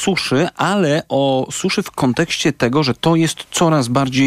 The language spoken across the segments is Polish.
suszy, ale o suszy w kontekście tego, że to jest coraz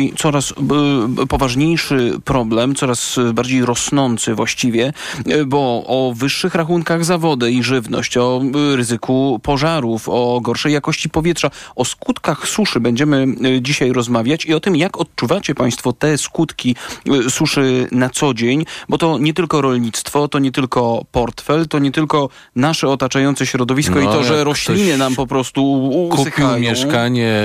poważniejszy problem, coraz bardziej rosnący właściwie, bo o wyższych rachunkach za wodę i żywność, o ryzyku pożarów, o gorszej jakości powietrza, o skutkach suszy będziemy dzisiaj rozmawiać i o tym, jak odczuwacie państwo te skutki suszy na co dzień, bo to nie tylko rolnictwo, to nie tylko portfel, to nie tylko nasze otaczające środowisko i to, że rośliny nam po prostu usychają. Kupił mieszkanie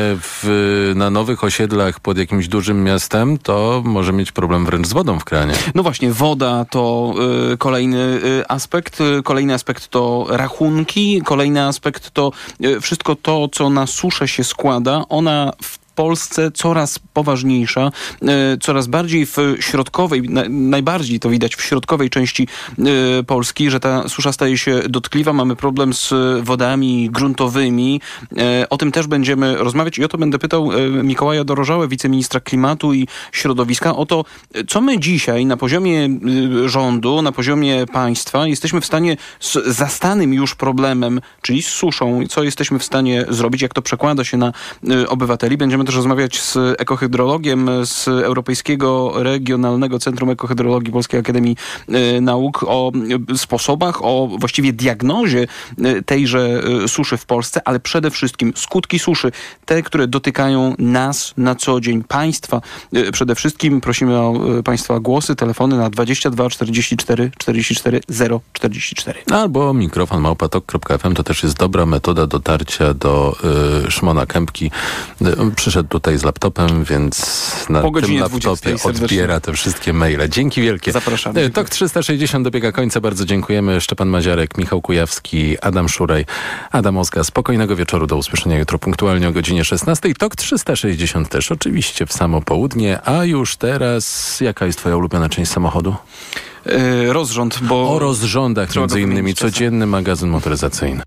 na nowych osiedlach pod jakimś dużym miastem, to może mieć problem wręcz z wodą w kranie. No właśnie, woda to kolejny aspekt. Kolejny aspekt to rachunki. Kolejny aspekt to wszystko to, co na suszę się składa. Ona w Polsce coraz poważniejsza, coraz bardziej w środkowej, najbardziej to widać w środkowej części Polski, że ta susza staje się dotkliwa. Mamy problem z wodami gruntowymi. O tym też będziemy rozmawiać i o to będę pytał Mikołaja Dorożałę, wiceministra klimatu i środowiska, o to, co my dzisiaj na poziomie rządu, na poziomie państwa jesteśmy w stanie z zastanym już problemem, czyli z suszą, co jesteśmy w stanie zrobić, jak to przekłada się na obywateli. Będziemy też rozmawiać z ekohydrologiem z Europejskiego Regionalnego Centrum Ekohydrologii Polskiej Akademii Nauk o sposobach, o właściwie diagnozie tejże suszy w Polsce, ale przede wszystkim skutki suszy, te, które dotykają nas na co dzień, państwa. Przede wszystkim prosimy o państwa głosy, telefony na 22 44 44 044. Albo mikrofon @tok.fm, to też jest dobra metoda dotarcia do Szymona Kępki. Przyszedł tutaj z laptopem, więc na tym laptopie odbiera te wszystkie maile. Dzięki wielkie. Zapraszamy. TOK 360 dobiega końca. Bardzo dziękujemy. Szczepan Maziarek, Michał Kujawski, Adam Szuraj, Adam Ozga. Spokojnego wieczoru. Do usłyszenia jutro punktualnie o godzinie 16. TOK 360 też oczywiście w samo południe. A już teraz, jaka jest twoja ulubiona część samochodu? Rozrząd, bo... O rozrządach między innymi. Codzienny magazyn motoryzacyjny.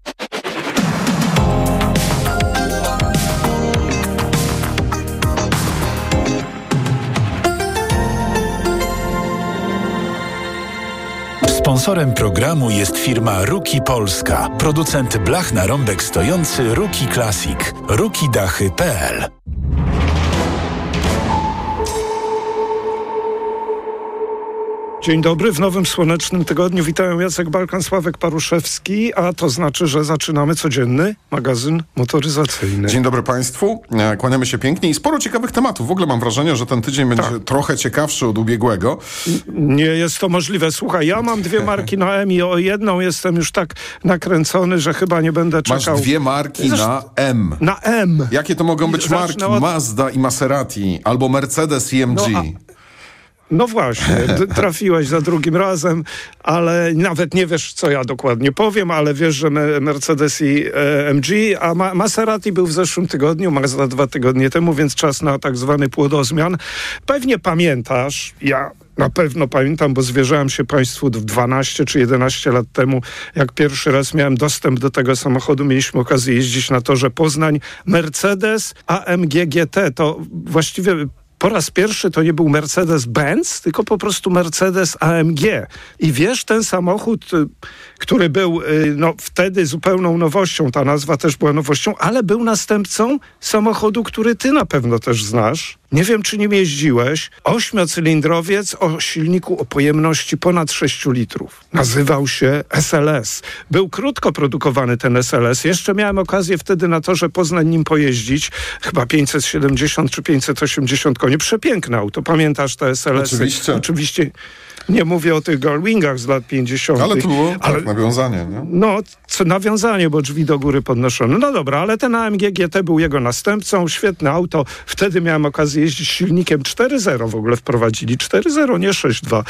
Sponsorem programu jest firma Ruki Polska, producent blach na rąbek stojący Ruki Classic, rukidachy.pl. Dzień dobry, w nowym słonecznym tygodniu witają Jacek Balkan, Sławek Paruszewski, a to znaczy, że zaczynamy codzienny magazyn motoryzacyjny. Dzień dobry Państwu, kłaniamy się pięknie i sporo ciekawych tematów. W ogóle mam wrażenie, że ten tydzień będzie trochę ciekawszy od ubiegłego. Nie jest to możliwe. Słuchaj, ja mam 2 marki na M i o jedną jestem już tak nakręcony, że chyba nie będę czekał. Masz 2 marki na M. Na M. Jakie to mogą być marki? Mazda i Maserati, albo Mercedes i MG. No właśnie, trafiłeś za drugim razem, ale nawet nie wiesz, co ja dokładnie powiem, ale wiesz, że Mercedes i MG, a Maserati był w zeszłym tygodniu, Mazda 2 tygodnie temu, więc czas na tak zwany płodozmian. Pewnie pamiętasz, ja na pewno pamiętam, bo zwierzałem się Państwu 12 czy 11 lat temu, jak pierwszy raz miałem dostęp do tego samochodu, mieliśmy okazję jeździć na torze Poznań. Mercedes AMG GT to właściwie... Po raz pierwszy to nie był Mercedes-Benz, tylko po prostu Mercedes AMG. I wiesz, ten samochód, który był wtedy zupełną nowością, ta nazwa też była nowością, ale był następcą samochodu, który ty na pewno też znasz. Nie wiem, czy nim jeździłeś. 8-cylindrowiec o silniku o pojemności ponad 6 litrów. Nazywał się SLS. Był krótko produkowany ten SLS. Jeszcze miałem okazję wtedy na torze Poznań nim pojeździć. Chyba 570 czy 580 koni. Przepiękne auto. Pamiętasz te SLS-y? Oczywiście. Nie mówię o tych Gullwingach z lat 50. Ale tu było nawiązanie, nie? No, nawiązanie, bo drzwi do góry podnoszone. No dobra, ale ten AMG GT był jego następcą. Świetne auto. Wtedy miałem okazję jeździć silnikiem 4.0 w ogóle wprowadzili. 4.0, nie 6.2.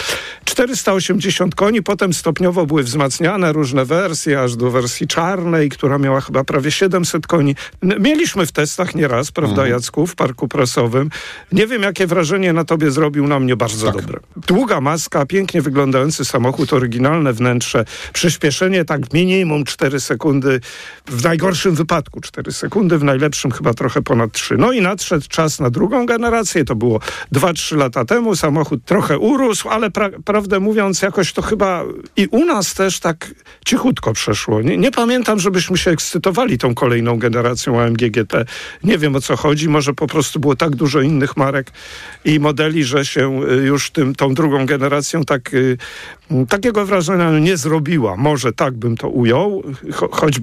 480 koni. Potem stopniowo były wzmacniane różne wersje, aż do wersji czarnej, która miała chyba prawie 700 koni. Mieliśmy w testach nieraz, prawda, Jacku, w parku prasowym. Nie wiem, jakie wrażenie na tobie zrobił, na mnie bardzo dobre. Długa maska, a pięknie wyglądający samochód, oryginalne wnętrze, przyspieszenie tak minimum 4 sekundy, w najgorszym wypadku 4 sekundy, w najlepszym chyba trochę ponad 3. No i nadszedł czas na drugą generację, to było 2-3 lata temu, samochód trochę urósł, ale prawdę mówiąc jakoś to chyba i u nas też tak cichutko przeszło. Nie pamiętam, żebyśmy się ekscytowali tą kolejną generacją AMG GT. Nie wiem, o co chodzi, może po prostu było tak dużo innych marek i modeli, że się już tą drugą generacją takiego wrażenia nie zrobiła. Może tak bym to ujął, choć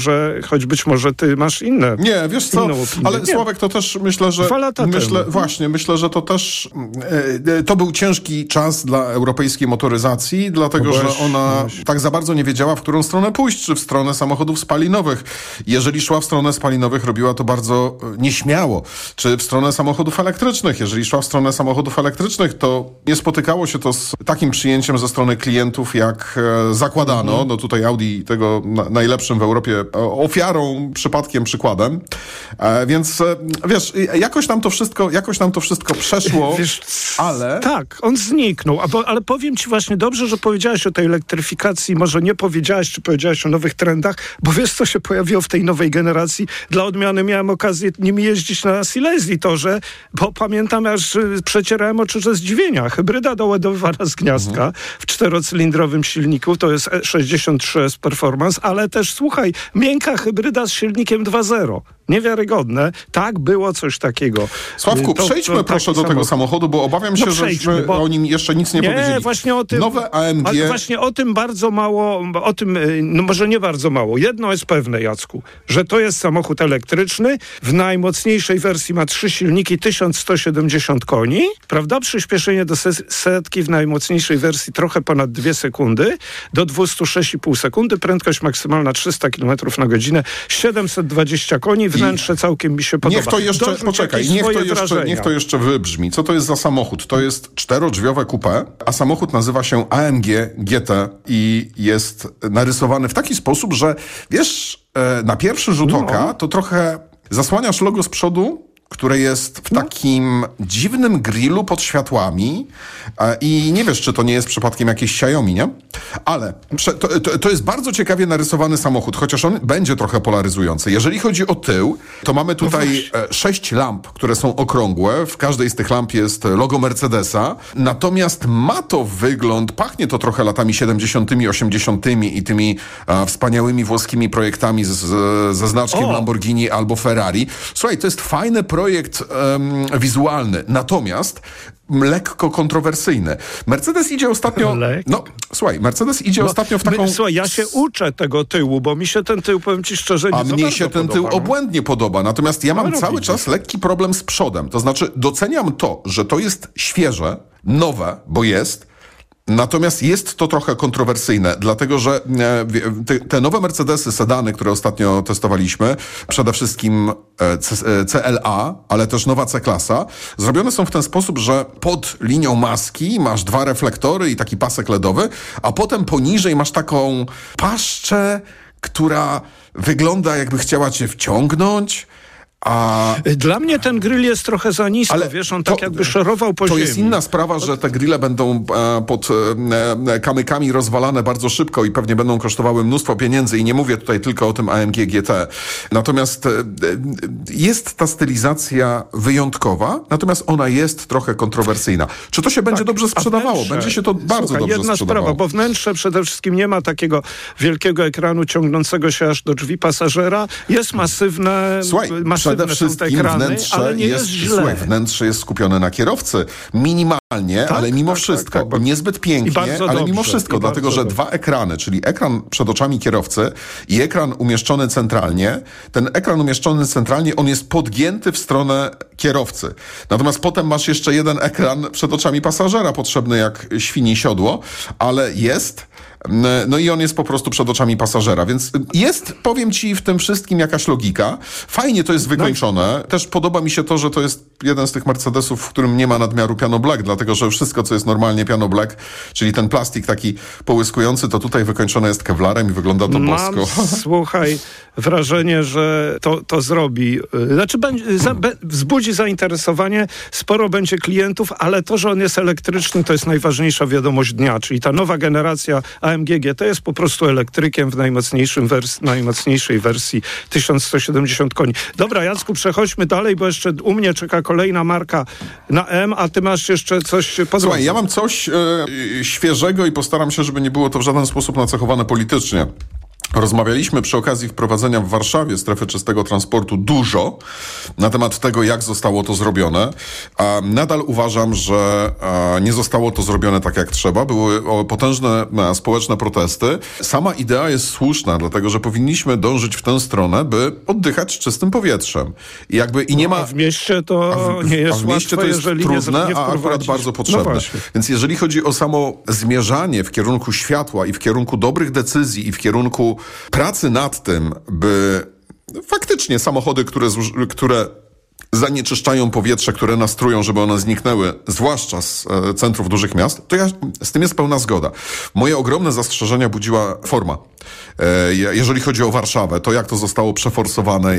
być może ty masz inne. Nie, wiesz co, ale Sławek, to też myślę, że 2 lata temu. Myślę, że to też to był ciężki czas dla europejskiej motoryzacji, dlatego, że ona tak za bardzo nie wiedziała, w którą stronę pójść, czy w stronę samochodów spalinowych. Jeżeli szła w stronę spalinowych, robiła to bardzo nieśmiało. Czy w stronę samochodów elektrycznych. Jeżeli szła w stronę samochodów elektrycznych, to nie spotykało się to z takim przyjęciem ze strony klientów, jak zakładano. No tutaj Audi tego najlepszym w Europie ofiarą, przypadkiem, przykładem. Więc wiesz, jakoś nam to wszystko przeszło, wiesz, ale... Tak, on zniknął. Ale powiem ci właśnie dobrze, że powiedziałeś o tej elektryfikacji. Może nie powiedziałeś, czy powiedziałeś o nowych trendach, bo wiesz, co się pojawiło w tej nowej generacji. Dla odmiany miałem okazję nimi jeździć na Silesii torze, bo pamiętam, aż przecierałem oczy ze zdziwienia. Hybryda doładowywana z gniazdka w 4-cylindrowym silniku, to jest 63S Performance, ale też, słuchaj, miękka hybryda z silnikiem 2.0. Niewiarygodne. Tak, było coś takiego. Sławku, przejdźmy proszę do tego samochodu, bo obawiam się, żeśmy o nim jeszcze nic nie powiedzieli. Właśnie o tym. Nowe AMG... Właśnie o tym bardzo mało, no może nie bardzo mało. Jedno jest pewne, Jacku, że to jest samochód elektryczny. W najmocniejszej wersji ma 3 silniki, 1170 koni, prawda? Przyspieszenie do setki w najmocniejszej wersji trochę ponad 2 sekundy, do 206,5 sekundy, prędkość maksymalna 300 km na godzinę, 720 koni, wnętrze całkiem mi się podoba. Niech to jeszcze, niech to jeszcze wybrzmi. Co to jest za samochód? To jest 4-drzwiowe coupé, a samochód nazywa się AMG GT i jest narysowany w taki sposób, że wiesz, na pierwszy rzut oka to trochę zasłaniasz logo z przodu, które jest w takim dziwnym grillu pod światłami i nie wiesz, czy to nie jest przypadkiem jakieś Xiaomi, nie? Ale to jest bardzo ciekawie narysowany samochód, chociaż on będzie trochę polaryzujący. Jeżeli chodzi o tył, to mamy tutaj 6 lamp, które są okrągłe. W każdej z tych lamp jest logo Mercedesa. Natomiast ma to wygląd, pachnie to trochę latami 70., 80. i tymi wspaniałymi włoskimi projektami ze znaczkiem Lamborghini albo Ferrari. Słuchaj, to jest fajny projekt wizualny, natomiast lekko kontrowersyjny. Mercedes idzie ostatnio... Mercedes idzie ostatnio w taką... Słuchaj, ja się uczę tego tyłu, bo mi się ten tył, powiem ci szczerze, nie mnie się ten tył obłędnie podoba, natomiast ja mam cały czas lekki problem z przodem. To znaczy doceniam to, że to jest świeże, nowe, bo jest, natomiast jest to trochę kontrowersyjne, dlatego że te nowe Mercedesy, sedany, które ostatnio testowaliśmy, przede wszystkim CLA, ale też nowa C-klasa, zrobione są w ten sposób, że pod linią maski masz 2 reflektory i taki pasek LEDowy, a potem poniżej masz taką paszczę, która wygląda, jakby chciała cię wciągnąć. Dla mnie ten grill jest trochę za nisko, ale wiesz, on tak jakby szorował po ziemi. To jest inna sprawa, że te grille będą pod kamykami rozwalane bardzo szybko i pewnie będą kosztowały mnóstwo pieniędzy i nie mówię tutaj tylko o tym AMG GT. Natomiast jest ta stylizacja wyjątkowa, natomiast ona jest trochę kontrowersyjna. Czy to się będzie dobrze sprzedawało? Będzie się to bardzo dobrze jedna sprzedawało. Sprawa, bo wnętrze przede wszystkim nie ma takiego wielkiego ekranu ciągnącego się aż do drzwi pasażera. Jest masywne... Przede wszystkim ekrany, wnętrze jest źle. Słuchaj, wnętrze jest skupione na kierowcy. Minimalnie, ale mimo wszystko. Tak. Niezbyt pięknie, ale mimo wszystko. Dlatego, że 2 ekrany, czyli ekran przed oczami kierowcy i ekran umieszczony centralnie. Ten ekran umieszczony centralnie, on jest podgięty w stronę kierowcy. Natomiast potem masz jeszcze jeden ekran przed oczami pasażera, potrzebny jak świni siodło, ale jest. no i on jest po prostu przed oczami pasażera, więc jest, powiem ci, w tym wszystkim jakaś logika. Fajnie to jest wykończone. Też podoba mi się to, że to jest jeden z tych Mercedesów, w którym nie ma nadmiaru piano black, dlatego że wszystko, co jest normalnie piano black, czyli ten plastik taki połyskujący, to tutaj wykończone jest kewlarem i wygląda to bosko. Słuchaj, wrażenie, że to zrobi. Znaczy wzbudzi zainteresowanie, sporo będzie klientów, ale to, że on jest elektryczny, to jest najważniejsza wiadomość dnia, czyli ta nowa generacja AMG GT jest po prostu elektrykiem w najmocniejszej wersji 1170 koni. Dobra, Jacku, przechodźmy dalej, bo jeszcze u mnie czeka kolejna marka na M, a ty masz jeszcze coś po drodze. Słuchaj, ja mam coś świeżego i postaram się, żeby nie było to w żaden sposób nacechowane politycznie. Rozmawialiśmy przy okazji wprowadzenia w Warszawie strefy czystego transportu dużo na temat tego, jak zostało to zrobione. Nadal uważam, że nie zostało to zrobione tak, jak trzeba. Były potężne społeczne protesty. Sama idea jest słuszna, dlatego że powinniśmy dążyć w tę stronę, by oddychać czystym powietrzem. I nie ma... A w mieście to nie jest łatwe, w mieście to jest jeżeli trudne, nie a akurat bardzo potrzebne. Więc jeżeli chodzi o samo zmierzanie w kierunku światła i w kierunku dobrych decyzji i w kierunku pracy nad tym, by faktycznie samochody, które zanieczyszczają powietrze, które nas trują, żeby one zniknęły, zwłaszcza z centrów dużych miast, to z tym jest pełna zgoda. Moje ogromne zastrzeżenia budziła forma. Jeżeli chodzi o Warszawę, to jak to zostało przeforsowane,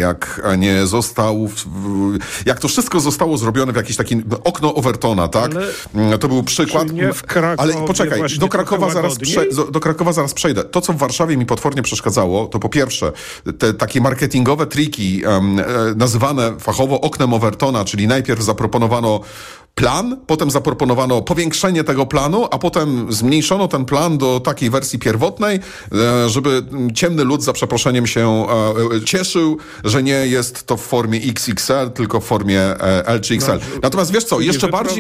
jak to wszystko zostało zrobione w jakiś taki okno Overtona, tak? Ale to był przykład. Nie w Krakowie, ale poczekaj, do Krakowa zaraz przejdę. To, co w Warszawie mi potwornie przeszkadzało, to po pierwsze, te takie marketingowe triki, nazywane fachowo oknem Overtona, czyli najpierw zaproponowano plan, potem zaproponowano powiększenie tego planu, a potem zmniejszono ten plan do takiej wersji pierwotnej, żeby ciemny lud, za przeproszeniem, się cieszył, że nie jest to w formie XXL, tylko w formie L czy XL. Natomiast wiesz co, jeszcze bardziej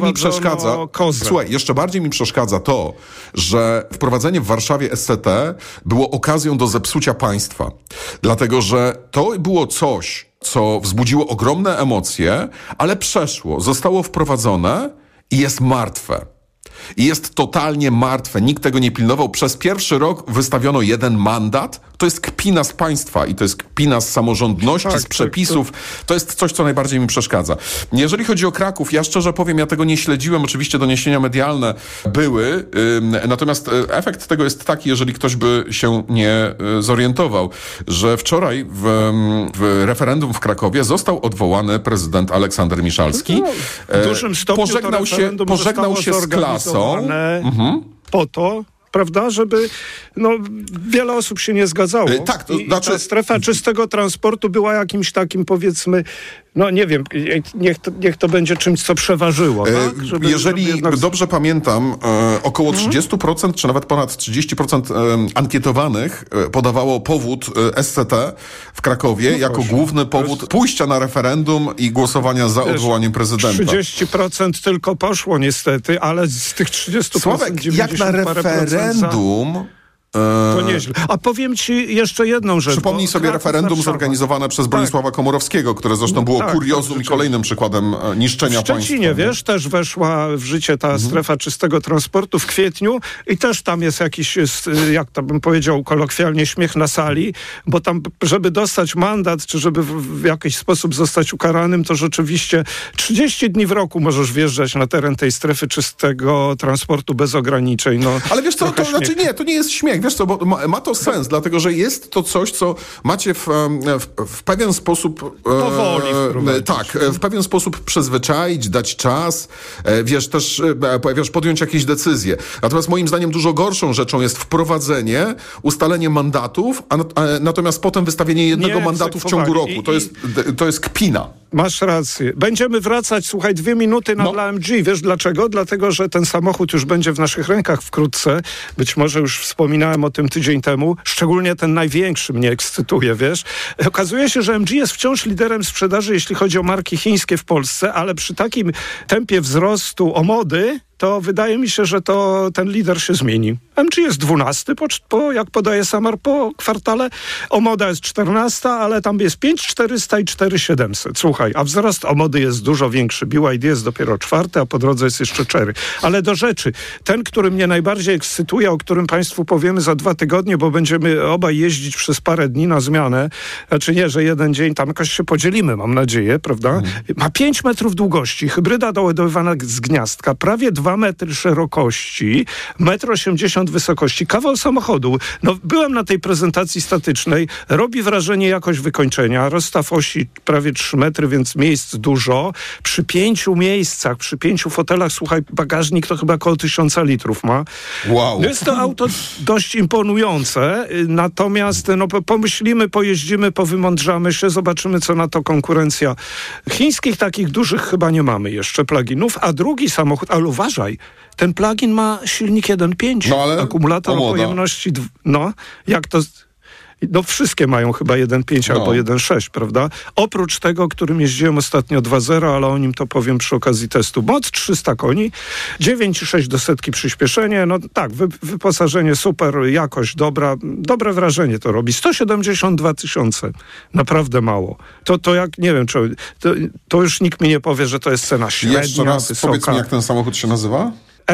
mi przeszkadza to, że wprowadzenie w Warszawie SCT było okazją do zepsucia państwa. Dlatego, że to było coś, co wzbudziło ogromne emocje, ale przeszło, zostało wprowadzone i jest martwe. I jest totalnie martwe. Nikt tego nie pilnował. Przez pierwszy rok wystawiono 1 mandat. To jest kpina z państwa i to jest kpina z samorządności, z przepisów. To jest coś, co najbardziej mi przeszkadza. Jeżeli chodzi o Kraków, ja szczerze powiem, ja tego nie śledziłem. Oczywiście doniesienia medialne były. Natomiast efekt tego jest taki, jeżeli ktoś by się nie zorientował, że wczoraj w referendum w Krakowie został odwołany prezydent Aleksander Miszalski. W dużym stopniu pożegnał się z klasą. Po to, prawda, żeby wiele osób się nie zgadzało. Tak, to znaczy... ta strefa czystego transportu była jakimś takim, powiedzmy, nie wiem, niech to będzie czymś, co przeważyło. Tak? Jeżeli dobrze pamiętam, około 30%, czy nawet ponad 30% ankietowanych podawało powód SCT w Krakowie jako główny powód pójścia na referendum i głosowania za odwołaniem prezydenta. 30% tylko poszło niestety, ale z tych 30% Sławek, jak na referendum... To nieźle. A powiem ci jeszcze jedną rzecz. Przypomnij sobie referendum zorganizowane przez Bronisława Komorowskiego, które zresztą było kuriozum i kolejnym przykładem niszczenia państwa. W Szczecinie, wiesz, też weszła w życie ta strefa czystego transportu w kwietniu i też tam jest jakiś, jak to bym powiedział kolokwialnie, śmiech na sali, bo tam, żeby dostać mandat, czy żeby w jakiś sposób zostać ukaranym, to rzeczywiście 30 dni w roku możesz wjeżdżać na teren tej strefy czystego transportu bez ograniczeń. Ale wiesz co, to nie jest śmiech. Wiesz co, bo ma to sens, dlatego że jest to coś, co macie w pewien sposób... powoli w pewien sposób przyzwyczaić, dać czas, też podjąć jakieś decyzje. Natomiast moim zdaniem dużo gorszą rzeczą jest wprowadzenie, ustalenie mandatów, natomiast potem wystawienie jednego mandatu w ciągu roku. To jest kpina. Masz rację. Będziemy wracać, słuchaj, 2 minuty dla AMG. Wiesz dlaczego? Dlatego, że ten samochód już będzie w naszych rękach wkrótce. Być może już wspominałem o tym tydzień temu. Szczególnie ten największy mnie ekscytuje, wiesz. Okazuje się, że AMG jest wciąż liderem sprzedaży, jeśli chodzi o marki chińskie w Polsce, ale przy takim tempie wzrostu Omody, to wydaje mi się, że ten lider się zmieni. MG jest 12, jak podaje Samar, po kwartale. Omoda jest 14, ale tam jest 5400 i 4700. Słuchaj, a wzrost Omody jest dużo większy. BYD jest dopiero 4, a po drodze jest jeszcze 4. Ale do rzeczy. Ten, który mnie najbardziej ekscytuje, o którym Państwu powiemy za 2 tygodnie, bo będziemy obaj jeździć przez parę dni na zmianę. Znaczy nie, że jeden dzień tam jakoś się podzielimy, mam nadzieję, prawda? Ma 5 metrów długości, hybryda doładowywana z gniazdka, prawie 2 metry szerokości, 1,80 m wysokości, kawał samochodu. No, byłem na tej prezentacji statycznej, robi wrażenie jakość wykończenia, rozstaw osi prawie 3 metry, więc miejsc dużo. Przy 5 miejscach, przy 5 fotelach, słuchaj, bagażnik to chyba około 1000 litrów ma. Wow. Jest to auto dość imponujące, natomiast pomyślimy, pojeździmy, powymądrzamy się, zobaczymy, co na to konkurencja. Chińskich takich dużych chyba nie mamy jeszcze pluginów, a drugi samochód, ale uważaj, ten plugin ma silnik 1.5, ale akumulator o pojemności, jak to... No wszystkie mają chyba 1.5 albo 1.6, prawda? Oprócz tego, którym jeździłem ostatnio 2.0, ale o nim to powiem przy okazji testu. Moc 300 koni, 9,6 do setki przyspieszenie, no tak, wyposażenie super, jakość dobra, dobre wrażenie to robi. 172 000, naprawdę mało. To jak, nie wiem, to już nikt mi nie powie, że to jest cena średnia, jeszcze raz wysoka. Powiedz mi, jak ten samochód się nazywa?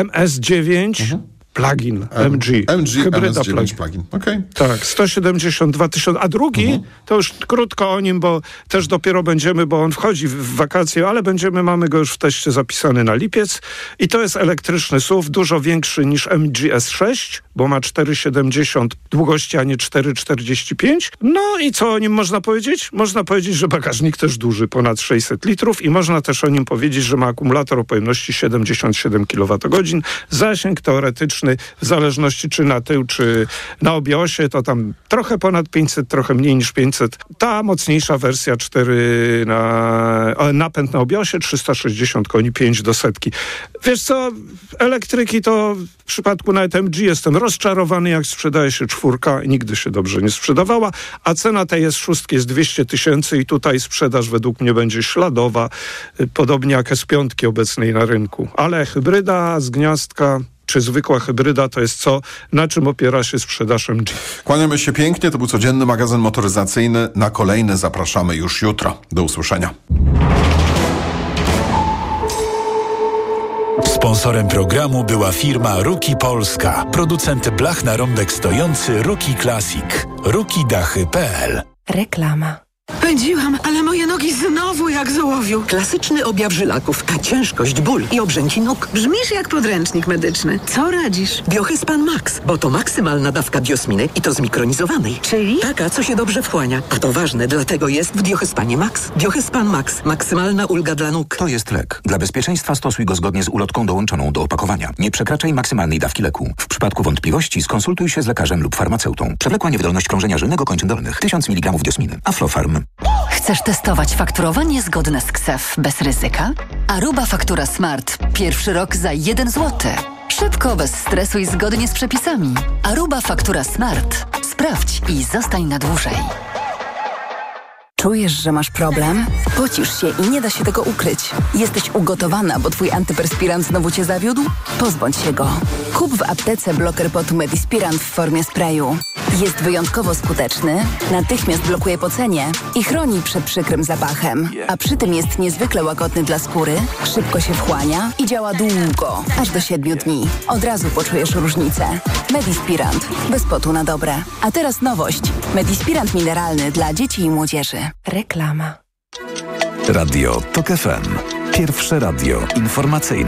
MS9 plug-in MG. Hybryda plug-in. Okay. Tak, 172 000. A drugi, to już krótko o nim, bo też dopiero bo on wchodzi w wakacje, ale mamy go już w teście zapisany na lipiec. I to jest elektryczny SUV, dużo większy niż MG S6, bo ma 4,70 długości, a nie 4,45. No i co o nim można powiedzieć? Można powiedzieć, że bagażnik też duży, ponad 600 litrów i można też o nim powiedzieć, że ma akumulator o pojemności 77 kWh. Zasięg teoretyczny, w zależności czy na tył, czy na obie osie, to tam trochę ponad 500, trochę mniej niż 500. Ta mocniejsza wersja 4 napęd na obie osie, 360 koni, 5 do setki. Wiesz co, elektryki to w przypadku nawet MG jestem rozczarowany, jak sprzedaje się 4, nigdy się dobrze nie sprzedawała, a cena tej S6 jest 200 000 i tutaj sprzedaż według mnie będzie śladowa, podobnie jak S5 obecnej na rynku. Ale hybryda z gniazdka czy zwykła hybryda to jest na czym opiera się sprzedaż MG. Kłaniamy się pięknie, to był codzienny magazyn motoryzacyjny. Na kolejny zapraszamy już jutro. Do usłyszenia. Sponsorem programu była firma Ruki Polska, producent blach na rąbek stojący Ruki Classic. rukidachy.pl. Reklama. Pędziłam, ale moje nogi znowu jak z ołowiu. Klasyczny objaw żylaków, a ciężkość, ból i obrzęki nóg. Brzmisz jak podręcznik medyczny. Co radzisz? Biohyspan Max, bo to maksymalna dawka diosminy i to zmikronizowanej. Czyli? Taka, co się dobrze wchłania. A to ważne, dlatego jest w Biohyspanie Max. Biohyspan Max. Maksymalna ulga dla nóg. To jest lek. Dla bezpieczeństwa stosuj go zgodnie z ulotką dołączoną do opakowania. Nie przekraczaj maksymalnej dawki leku. W przypadku wątpliwości skonsultuj się z lekarzem lub farmaceutą. Przewlekła niewydolność krążenia żylnego kończyn dolnych. 1000 mg diosminy. Aflofarm. Chcesz testować fakturowanie zgodne z KSEF bez ryzyka? Aruba Faktura Smart. Pierwszy rok za 1 zł. Szybko, bez stresu i zgodnie z przepisami. Aruba Faktura Smart. Sprawdź i zostań na dłużej. Czujesz, że masz problem? Pocisz się i nie da się tego ukryć. Jesteś ugotowana, bo twój antyperspirant znowu cię zawiódł? Pozbądź się go. Kup w aptece bloker potu Medispirant w formie sprayu. Jest wyjątkowo skuteczny, natychmiast blokuje pocenie i chroni przed przykrym zapachem. A przy tym jest niezwykle łagodny dla skóry, szybko się wchłania i działa długo, aż do 7 dni. Od razu poczujesz różnicę. Medispirant. Bez potu na dobre. A teraz nowość. Medispirant mineralny dla dzieci i młodzieży. Reklama. Radio TOK FM. Pierwsze radio informacyjne.